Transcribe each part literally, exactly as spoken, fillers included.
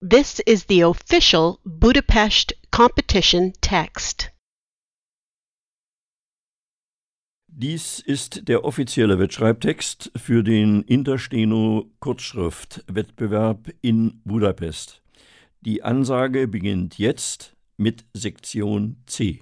This is the official Budapest competition text. Dies ist der offizielle Wettschreibtext für den Intersteno-Kurzschrift-Wettbewerb in Budapest. Die Ansage beginnt jetzt mit Sektion C.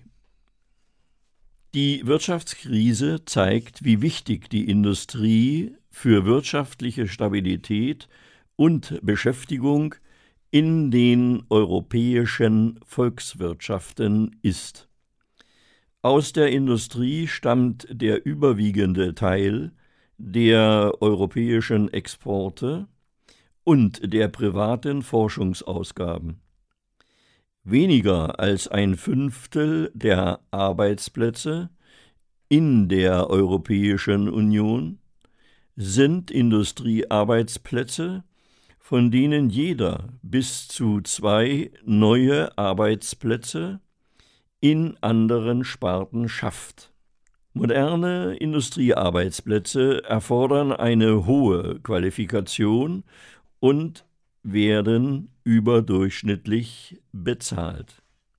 Die Wirtschaftskrise zeigt, wie wichtig die Industrie für wirtschaftliche Stabilität und Beschäftigung in den europäischen Volkswirtschaften ist. Aus der Industrie stammt der überwiegende Teil der europäischen Exporte und der privaten Forschungsausgaben. Weniger als ein Fünftel der Arbeitsplätze in der Europäischen Union sind Industriearbeitsplätze, von denen jeder bis zu zwei neue Arbeitsplätze in anderen Sparten schafft. Moderne Industriearbeitsplätze erfordern eine hohe Qualifikation und werden überdurchschnittlich bezahlt.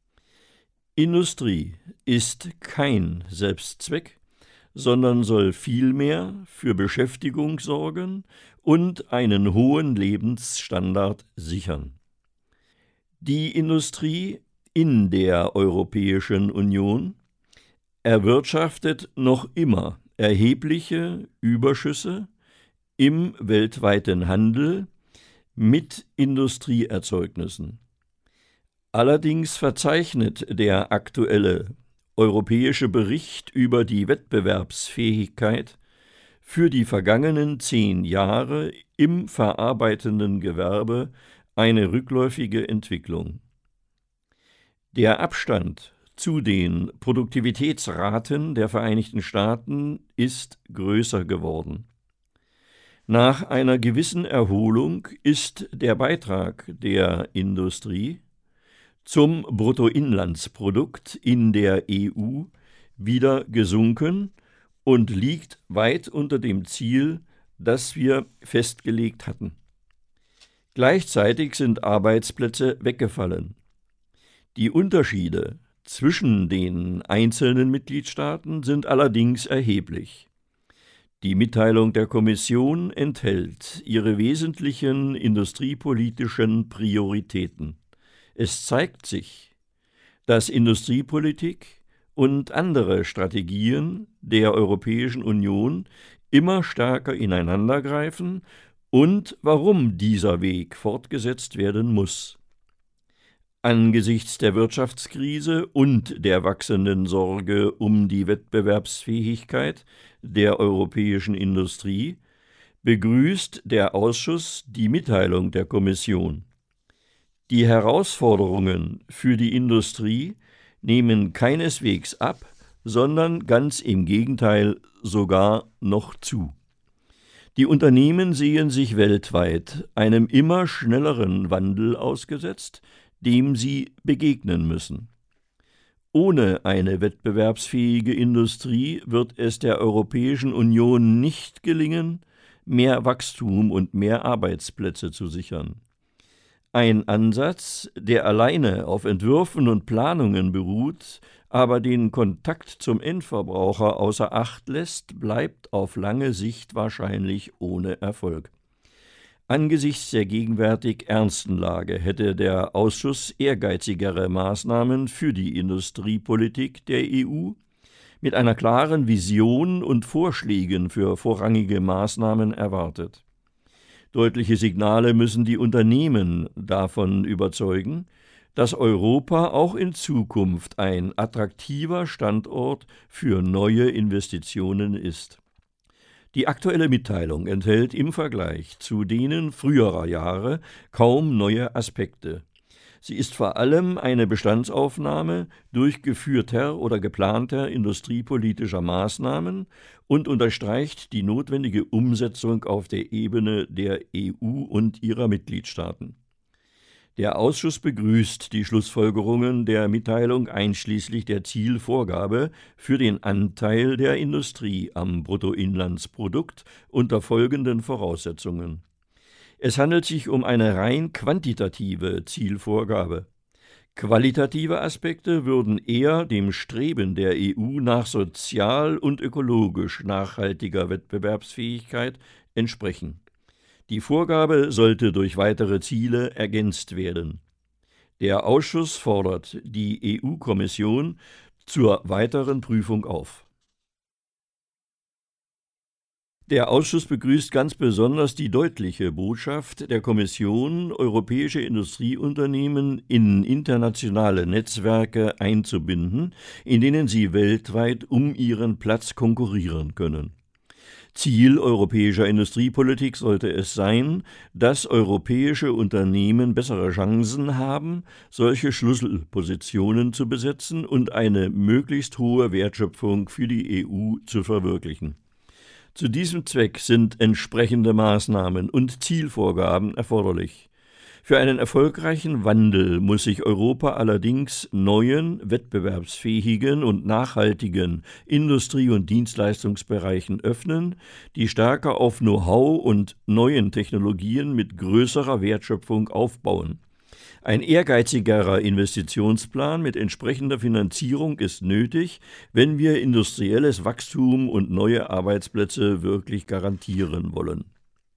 Industrie ist kein Selbstzweck, sondern soll vielmehr für Beschäftigung sorgen und einen hohen Lebensstandard sichern. Die Industrie in der Europäischen Union erwirtschaftet noch immer erhebliche Überschüsse im weltweiten Handel mit Industrieerzeugnissen. Allerdings verzeichnet der aktuelle europäische Bericht über die Wettbewerbsfähigkeit für die vergangenen zehn Jahre im verarbeitenden Gewerbe eine rückläufige Entwicklung. Der Abstand zu den Produktivitätsraten der Vereinigten Staaten ist größer geworden. Nach einer gewissen Erholung ist der Beitrag der Industrie zum Bruttoinlandsprodukt in der E U wieder gesunken und liegt weit unter dem Ziel, das wir festgelegt hatten. Gleichzeitig sind Arbeitsplätze weggefallen. Die Unterschiede zwischen den einzelnen Mitgliedstaaten sind allerdings erheblich. Die Mitteilung der Kommission enthält ihre wesentlichen industriepolitischen Prioritäten. Es zeigt sich, dass Industriepolitik und andere Strategien der Europäischen Union immer stärker ineinandergreifen und warum dieser Weg fortgesetzt werden muss. Angesichts der Wirtschaftskrise und der wachsenden Sorge um die Wettbewerbsfähigkeit der europäischen Industrie begrüßt der Ausschuss die Mitteilung der Kommission. Die Herausforderungen für die Industrie nehmen keineswegs ab, sondern ganz im Gegenteil sogar noch zu. Die Unternehmen sehen sich weltweit einem immer schnelleren Wandel ausgesetzt, dem sie begegnen müssen. Ohne eine wettbewerbsfähige Industrie wird es der Europäischen Union nicht gelingen, mehr Wachstum und mehr Arbeitsplätze zu sichern. Ein Ansatz, der alleine auf Entwürfen und Planungen beruht, aber den Kontakt zum Endverbraucher außer Acht lässt, bleibt auf lange Sicht wahrscheinlich ohne Erfolg. Angesichts der gegenwärtig ernsten Lage hätte der Ausschuss ehrgeizigere Maßnahmen für die Industriepolitik der E U mit einer klaren Vision und Vorschlägen für vorrangige Maßnahmen erwartet. Deutliche Signale müssen die Unternehmen davon überzeugen, dass Europa auch in Zukunft ein attraktiver Standort für neue Investitionen ist. Die aktuelle Mitteilung enthält im Vergleich zu denen früherer Jahre kaum neue Aspekte. Sie ist vor allem eine Bestandsaufnahme durchgeführter oder geplanter industriepolitischer Maßnahmen und unterstreicht die notwendige Umsetzung auf der Ebene der E U und ihrer Mitgliedstaaten. Der Ausschuss begrüßt die Schlussfolgerungen der Mitteilung einschließlich der Zielvorgabe für den Anteil der Industrie am Bruttoinlandsprodukt unter folgenden Voraussetzungen. Es handelt sich um eine rein quantitative Zielvorgabe. Qualitative Aspekte würden eher dem Streben der E U nach sozial und ökologisch nachhaltiger Wettbewerbsfähigkeit entsprechen. Die Vorgabe sollte durch weitere Ziele ergänzt werden. Der Ausschuss fordert die E U-Kommission zur weiteren Prüfung auf. Der Ausschuss begrüßt ganz besonders die deutliche Botschaft der Kommission, europäische Industrieunternehmen in internationale Netzwerke einzubinden, in denen sie weltweit um ihren Platz konkurrieren können. Ziel europäischer Industriepolitik sollte es sein, dass europäische Unternehmen bessere Chancen haben, solche Schlüsselpositionen zu besetzen und eine möglichst hohe Wertschöpfung für die E U zu verwirklichen. Zu diesem Zweck sind entsprechende Maßnahmen und Zielvorgaben erforderlich. Für einen erfolgreichen Wandel muss sich Europa allerdings neuen, wettbewerbsfähigen und nachhaltigen Industrie- und Dienstleistungsbereichen öffnen, die stärker auf Know-how und neuen Technologien mit größerer Wertschöpfung aufbauen. Ein ehrgeizigerer Investitionsplan mit entsprechender Finanzierung ist nötig, wenn wir industrielles Wachstum und neue Arbeitsplätze wirklich garantieren wollen.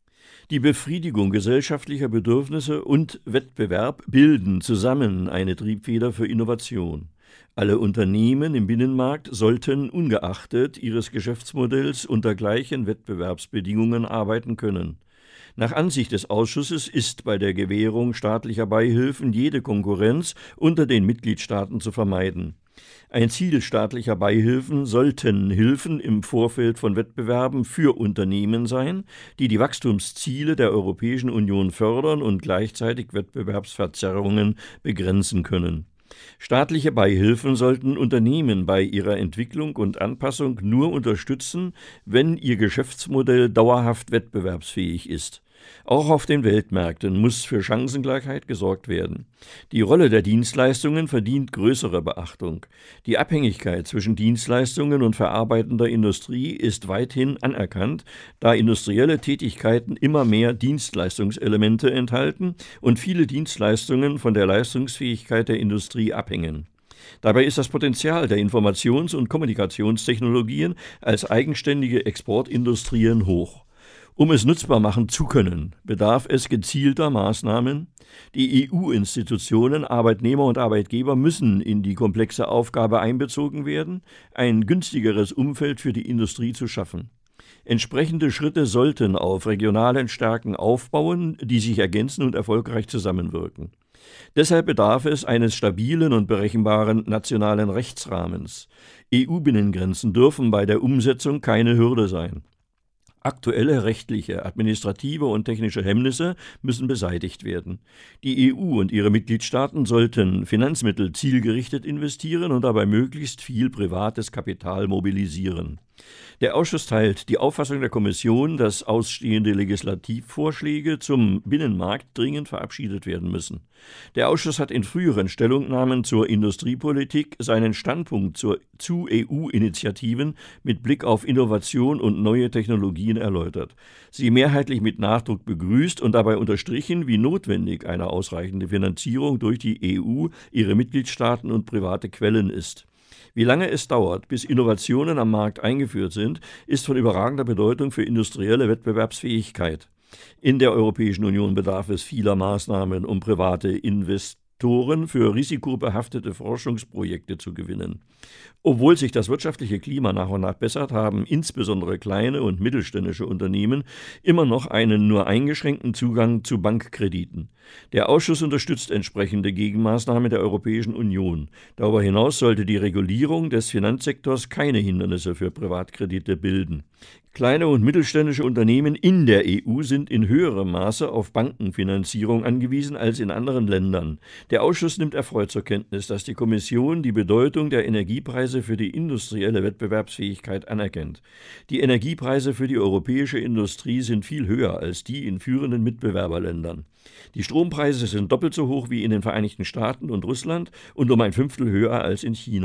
Die Befriedigung gesellschaftlicher Bedürfnisse und Wettbewerb bilden zusammen eine Triebfeder für Innovation. Alle Unternehmen im Binnenmarkt sollten ungeachtet ihres Geschäftsmodells unter gleichen Wettbewerbsbedingungen arbeiten können. Nach Ansicht des Ausschusses ist bei der Gewährung staatlicher Beihilfen jede Konkurrenz unter den Mitgliedstaaten zu vermeiden. Ein Ziel staatlicher Beihilfen sollten Hilfen im Vorfeld von Wettbewerben für Unternehmen sein, die die Wachstumsziele der Europäischen Union fördern und gleichzeitig Wettbewerbsverzerrungen begrenzen können. Staatliche Beihilfen sollten Unternehmen bei ihrer Entwicklung und Anpassung nur unterstützen, wenn ihr Geschäftsmodell dauerhaft wettbewerbsfähig ist. Auch auf den Weltmärkten muss für Chancengleichheit gesorgt werden. Die Rolle der Dienstleistungen verdient größere Beachtung. Die Abhängigkeit zwischen Dienstleistungen und verarbeitender Industrie ist weithin anerkannt, da industrielle Tätigkeiten immer mehr Dienstleistungselemente enthalten und viele Dienstleistungen von der Leistungsfähigkeit der Industrie abhängen. Dabei ist das Potenzial der Informations- und Kommunikationstechnologien als eigenständige Exportindustrien hoch. Um es nutzbar machen zu können, bedarf es gezielter Maßnahmen. Die E U-Institutionen, Arbeitnehmer und Arbeitgeber müssen in die komplexe Aufgabe einbezogen werden, ein günstigeres Umfeld für die Industrie zu schaffen. Entsprechende Schritte sollten auf regionalen Stärken aufbauen, die sich ergänzen und erfolgreich zusammenwirken. Deshalb bedarf es eines stabilen und berechenbaren nationalen Rechtsrahmens. E U-Binnengrenzen dürfen bei der Umsetzung keine Hürde sein. Aktuelle rechtliche, administrative und technische Hemmnisse müssen beseitigt werden. Die E U und ihre Mitgliedstaaten sollten Finanzmittel zielgerichtet investieren und dabei möglichst viel privates Kapital mobilisieren. Der Ausschuss teilt die Auffassung der Kommission, dass ausstehende Legislativvorschläge zum Binnenmarkt dringend verabschiedet werden müssen. Der Ausschuss hat in früheren Stellungnahmen zur Industriepolitik seinen Standpunkt zur, zu E U-Initiativen mit Blick auf Innovation und neue Technologien erläutert, sie mehrheitlich mit Nachdruck begrüßt und dabei unterstrichen, wie notwendig eine ausreichende Finanzierung durch die E U, ihre Mitgliedstaaten und private Quellen ist. Wie lange es dauert, bis Innovationen am Markt eingeführt sind, ist von überragender Bedeutung für industrielle Wettbewerbsfähigkeit. In der Europäischen Union bedarf es vieler Maßnahmen, um private Investoren für risikobehaftete Forschungsprojekte zu gewinnen. Obwohl sich das wirtschaftliche Klima nach und nach bessert, haben insbesondere kleine und mittelständische Unternehmen immer noch einen nur eingeschränkten Zugang zu Bankkrediten. Der Ausschuss unterstützt entsprechende Gegenmaßnahmen der Europäischen Union. Darüber hinaus sollte die Regulierung des Finanzsektors keine Hindernisse für Privatkredite bilden. Kleine und mittelständische Unternehmen in der E U sind in höherem Maße auf Bankenfinanzierung angewiesen als in anderen Ländern. Der Ausschuss nimmt erfreut zur Kenntnis, dass die Kommission die Bedeutung der Energiepreise für die industrielle Wettbewerbsfähigkeit anerkennt. Die Energiepreise für die europäische Industrie sind viel höher als die in führenden Mitbewerberländern. Die Strompreise sind doppelt so hoch wie in den Vereinigten Staaten und Russland und um ein Fünftel höher als in China.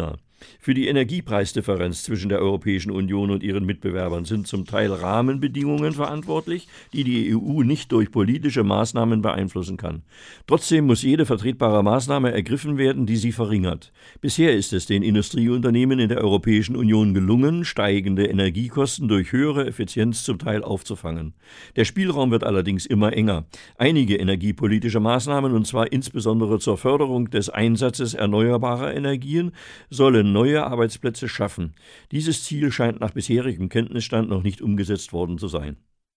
Für die Energiepreisdifferenz zwischen der Europäischen Union und ihren Mitbewerbern sind zum Teil Rahmenbedingungen verantwortlich, die die E U nicht durch politische Maßnahmen beeinflussen kann. Trotzdem muss jede vertretbare Maßnahme ergriffen werden, die sie verringert. Bisher ist es den Industrieunternehmen in der Europäischen Union gelungen, steigende Energiekosten durch höhere Effizienz zum Teil aufzufangen. Der Spielraum wird allerdings immer enger. Einige energiepolitische Maßnahmen, und zwar insbesondere zur Förderung des Einsatzes erneuerbarer Energien, sollen neue Arbeitsplätze schaffen. Dieses Ziel scheint nach bisherigem Kenntnisstand noch nicht umgesetzt worden zu sein.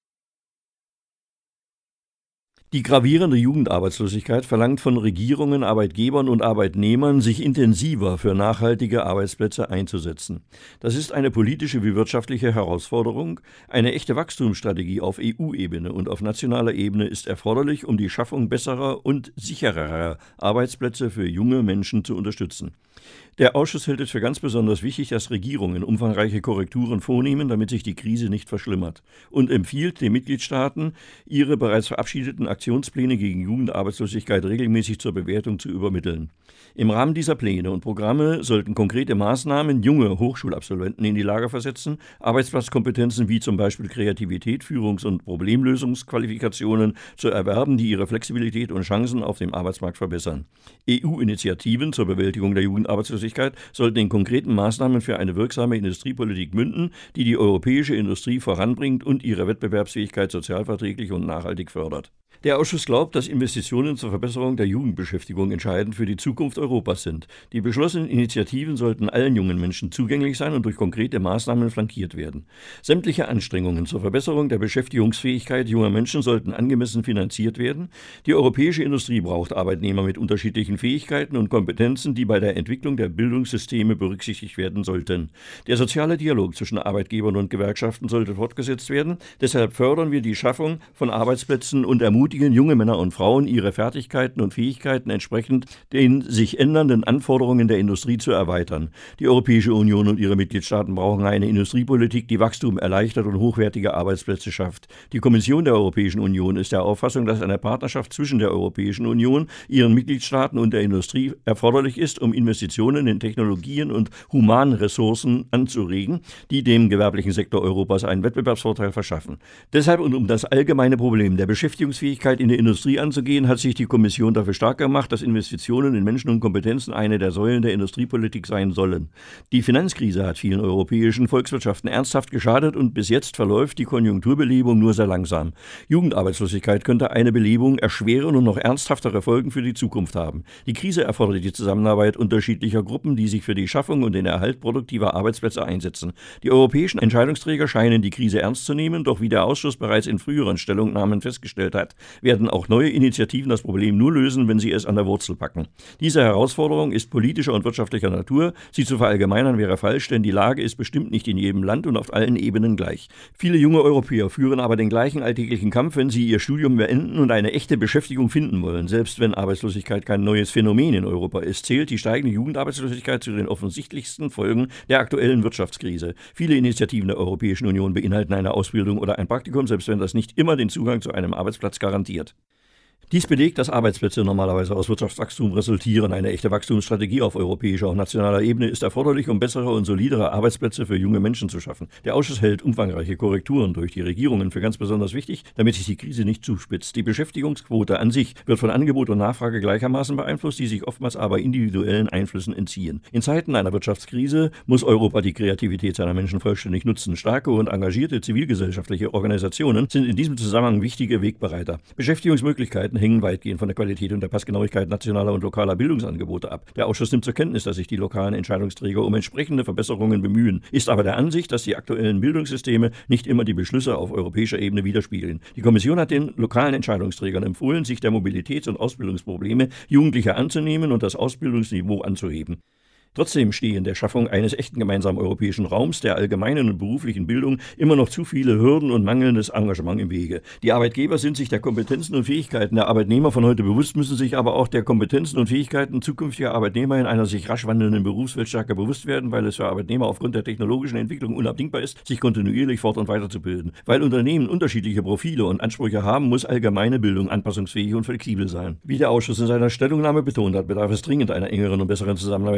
Die gravierende Jugendarbeitslosigkeit verlangt von Regierungen, Arbeitgebern und Arbeitnehmern, sich intensiver für nachhaltige Arbeitsplätze einzusetzen. Das ist eine politische wie wirtschaftliche Herausforderung. Eine echte Wachstumsstrategie auf E U-Ebene und auf nationaler Ebene ist erforderlich, um die Schaffung besserer und sichererer Arbeitsplätze für junge Menschen zu unterstützen. Der Ausschuss hält es für ganz besonders wichtig, dass Regierungen umfangreiche Korrekturen vornehmen, damit sich die Krise nicht verschlimmert, und empfiehlt den Mitgliedstaaten, ihre bereits verabschiedeten Aktionspläne gegen Jugendarbeitslosigkeit regelmäßig zur Bewertung zu übermitteln. Im Rahmen dieser Pläne und Programme sollten konkrete Maßnahmen junge Hochschulabsolventen in die Lage versetzen, Arbeitsplatzkompetenzen wie zum Beispiel Kreativität, Führungs- und Problemlösungsqualifikationen zu erwerben, die ihre Flexibilität und Chancen auf dem Arbeitsmarkt verbessern. E U-Initiativen zur Bewältigung der Jugendarbeitslosigkeit sollten in konkreten Maßnahmen für eine wirksame Industriepolitik münden, die die europäische Industrie voranbringt und ihre Wettbewerbsfähigkeit sozialverträglich und nachhaltig fördert. Der Ausschuss glaubt, dass Investitionen zur Verbesserung der Jugendbeschäftigung entscheidend für die Zukunft Europas sind. Die beschlossenen Initiativen sollten allen jungen Menschen zugänglich sein und durch konkrete Maßnahmen flankiert werden. Sämtliche Anstrengungen zur Verbesserung der Beschäftigungsfähigkeit junger Menschen sollten angemessen finanziert werden. Die europäische Industrie braucht Arbeitnehmer mit unterschiedlichen Fähigkeiten und Kompetenzen, die bei der Entwicklung der Bildungssysteme berücksichtigt werden sollten. Der soziale Dialog zwischen Arbeitgebern und Gewerkschaften sollte fortgesetzt werden. Deshalb fördern wir die Schaffung von Arbeitsplätzen und ermutigen junge Männer und Frauen, ihre Fertigkeiten und Fähigkeiten entsprechend den sich ändernden Anforderungen der Industrie zu erweitern. Die Europäische Union und ihre Mitgliedstaaten brauchen eine Industriepolitik, die Wachstum erleichtert und hochwertige Arbeitsplätze schafft. Die Kommission der Europäischen Union ist der Auffassung, dass eine Partnerschaft zwischen der Europäischen Union, ihren Mitgliedstaaten und der Industrie erforderlich ist, um Investitionen in Technologien und Humanressourcen anzuregen, die dem gewerblichen Sektor Europas einen Wettbewerbsvorteil verschaffen. Deshalb und um das allgemeine Problem der Beschäftigungsfähigkeit in der Industrie anzugehen, hat sich die Kommission dafür stark gemacht, dass Investitionen in Menschen und Kompetenzen eine der Säulen der Industriepolitik sein sollen. Die Finanzkrise hat vielen europäischen Volkswirtschaften ernsthaft geschadet und bis jetzt verläuft die Konjunkturbelebung nur sehr langsam. Jugendarbeitslosigkeit könnte eine Belebung erschweren und noch ernsthaftere Folgen für die Zukunft haben. Die Krise erfordert die Zusammenarbeit unterschiedlicher Gruppen, die sich für die Schaffung und den Erhalt produktiver Arbeitsplätze einsetzen. Die europäischen Entscheidungsträger scheinen die Krise ernst zu nehmen, doch wie der Ausschuss bereits in früheren Stellungnahmen festgestellt hat, werden auch neue Initiativen das Problem nur lösen, wenn sie es an der Wurzel packen. Diese Herausforderung ist politischer und wirtschaftlicher Natur. Sie zu verallgemeinern wäre falsch, denn die Lage ist bestimmt nicht in jedem Land und auf allen Ebenen gleich. Viele junge Europäer führen aber den gleichen alltäglichen Kampf, wenn sie ihr Studium beenden und eine echte Beschäftigung finden wollen. Selbst wenn Arbeitslosigkeit kein neues Phänomen in Europa ist, zählt die steigende Jugendarbeitslosigkeit zu den offensichtlichsten Folgen der aktuellen Wirtschaftskrise. Viele Initiativen der Europäischen Union beinhalten eine Ausbildung oder ein Praktikum, selbst wenn das nicht immer den Zugang zu einem Arbeitsplatz garantiert. Dies belegt, dass Arbeitsplätze normalerweise aus Wirtschaftswachstum resultieren. Eine echte Wachstumsstrategie auf europäischer und nationaler Ebene ist erforderlich, um bessere und solidere Arbeitsplätze für junge Menschen zu schaffen. Der Ausschuss hält umfangreiche Korrekturen durch die Regierungen für ganz besonders wichtig, damit sich die Krise nicht zuspitzt. Die Beschäftigungsquote an sich wird von Angebot und Nachfrage gleichermaßen beeinflusst, die sich oftmals aber individuellen Einflüssen entziehen. In Zeiten einer Wirtschaftskrise muss Europa die Kreativität seiner Menschen vollständig nutzen. Starke und engagierte zivilgesellschaftliche Organisationen sind in diesem Zusammenhang wichtige Wegbereiter. Beschäftigungsmöglichkeiten hängen weitgehend von der Qualität und der Passgenauigkeit nationaler und lokaler Bildungsangebote ab. Der Ausschuss nimmt zur Kenntnis, dass sich die lokalen Entscheidungsträger um entsprechende Verbesserungen bemühen, ist aber der Ansicht, dass die aktuellen Bildungssysteme nicht immer die Beschlüsse auf europäischer Ebene widerspiegeln. Die Kommission hat den lokalen Entscheidungsträgern empfohlen, sich der Mobilitäts- und Ausbildungsprobleme Jugendlicher anzunehmen und das Ausbildungsniveau anzuheben. Trotzdem stehen der Schaffung eines echten gemeinsamen europäischen Raums, der allgemeinen und beruflichen Bildung, immer noch zu viele Hürden und mangelndes Engagement im Wege. Die Arbeitgeber sind sich der Kompetenzen und Fähigkeiten der Arbeitnehmer von heute bewusst, müssen sich aber auch der Kompetenzen und Fähigkeiten zukünftiger Arbeitnehmer in einer sich rasch wandelnden Berufswelt stärker bewusst werden, weil es für Arbeitnehmer aufgrund der technologischen Entwicklung unabdingbar ist, sich kontinuierlich fort- und weiterzubilden. Weil Unternehmen unterschiedliche Profile und Ansprüche haben, muss allgemeine Bildung anpassungsfähig und flexibel sein. Wie der Ausschuss in seiner Stellungnahme betont hat, bedarf es dringend einer engeren und besseren Zusammenarbeit zwischen dem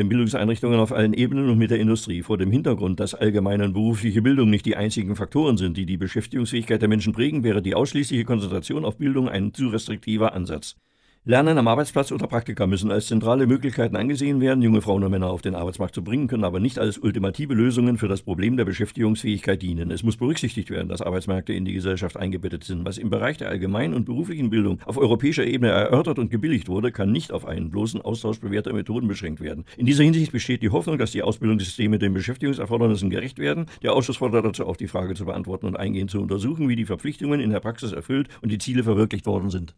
Bildungseinrichtungen auf allen Ebenen und mit der Industrie. Vor dem Hintergrund, dass allgemeine und berufliche Bildung nicht die einzigen Faktoren sind, die die Beschäftigungsfähigkeit der Menschen prägen, wäre die ausschließliche Konzentration auf Bildung ein zu restriktiver Ansatz. Lernen am Arbeitsplatz oder Praktika müssen als zentrale Möglichkeiten angesehen werden, junge Frauen und Männer auf den Arbeitsmarkt zu bringen, können aber nicht als ultimative Lösungen für das Problem der Beschäftigungsfähigkeit dienen. Es muss berücksichtigt werden, dass Arbeitsmärkte in die Gesellschaft eingebettet sind. Was im Bereich der allgemeinen und beruflichen Bildung auf europäischer Ebene erörtert und gebilligt wurde, kann nicht auf einen bloßen Austausch bewährter Methoden beschränkt werden. In dieser Hinsicht besteht die Hoffnung, dass die Ausbildungssysteme den Beschäftigungserfordernissen gerecht werden. Der Ausschuss fordert dazu auf, die Frage zu beantworten und eingehend zu untersuchen, wie die Verpflichtungen in der Praxis erfüllt und die Ziele verwirklicht worden sind.